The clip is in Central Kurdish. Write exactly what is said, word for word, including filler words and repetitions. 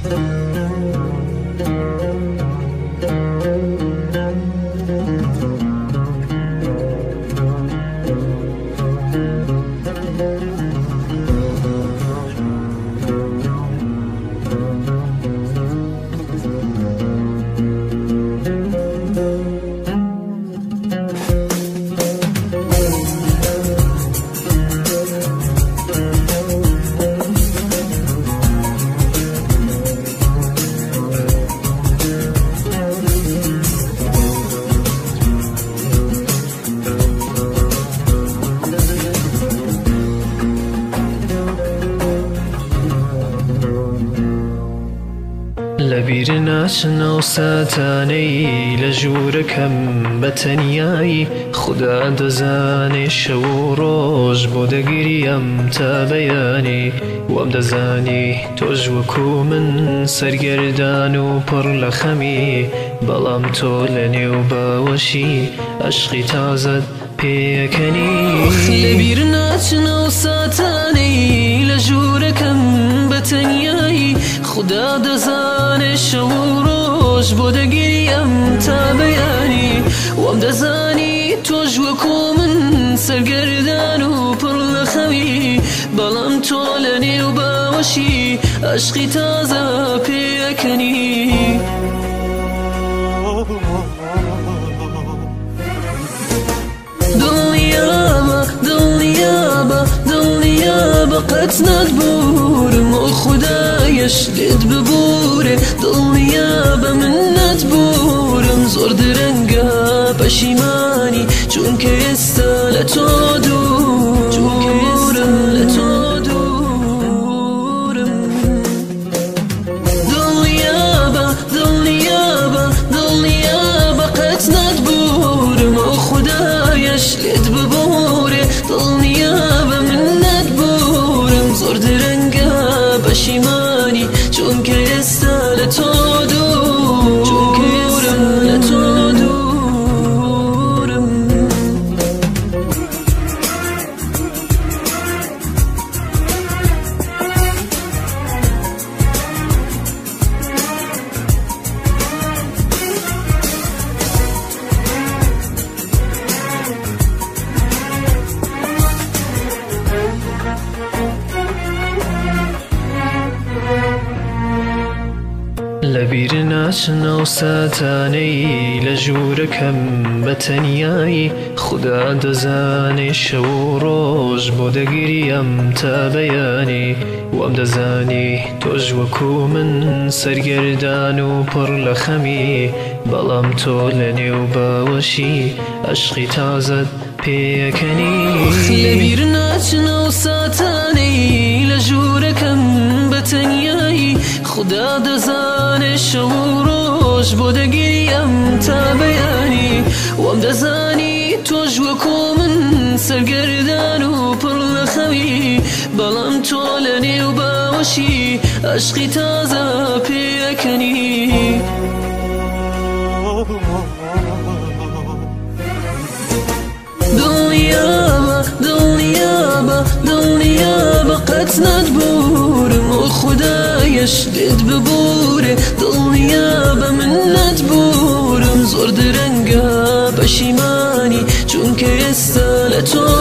لبیر ناچنە و ساتانەی لە ژوورەکەم بەتەنیایی خدا دەزانێ شەو و ڕۆژ بۆ دەگیریم تا بەیانی وەم دەزانی تۆش وەکو من سەرگەردان و پڕ لە خەمی بەڵام تۆ لە نێو باوەشی عەشقی تازەت پێیەکەنی لەبیر ناچنە و ساتانەی لە ژوورەکەم بەتەنیایی خدا دەزانێ شەو و ڕۆژ بۆ دەگیریم تا بەیانی وەم دەزانی تۆش وەکو من سەرگەردان و پڕ لە خەوی بەڵام تۆ لە نێو باوەشی عەشقی تازە پێیەکەنی دڵنیابە دڵنیابە دڵنیابە قەت ناتبورم و خودایەش لێت ببورێ دڵنیابە من ناتبورم زۆر درەنگە پەشیمانی چونکە ئێستا لە تۆ دوورم لە تۆ دوورم دڵنیابە دڵنیابە دڵنیابە قەت ناتبورم و خودایەش لێت ببورێ دڵنیابە من ناتبورم زۆر درەنگە پەشیمانی چونکە ئێستا لە تۆ دوورم لە تۆ دوورم لەبیر ناچنە و ساتانەی لە ژوورەکەم بەتەنیایی خدا دەزانێ شەو و ڕۆژ بۆ دەگیریم تا بەیانی وەم دەزانی تۆش وەکو من سەرگەردان و پڕ لە خەمی بەڵام تۆ لە نێو باوەشی عەشقی تازەت پێیەکەنی لەبیر ناچنە و ساتانەی لە ژوورەکەم بەتەنیایی خدا دەزانێ شەو و ڕۆژ بۆ دەگیریم تا بەیانی وەم دەزانی تۆش وەکو من سەرگەردان و پڕ لە خەوی بەڵام تۆ لە نێو باوەشی عەشقی تازە پێیەکەنی دڵنیابە دڵنیابە دڵنیابە قەت ناتبورم و خودایەش لێت ببورێ دڵنیابە من ناتبورم زۆر درەنگە پەشیمانی چونکە ئێستا لە تۆ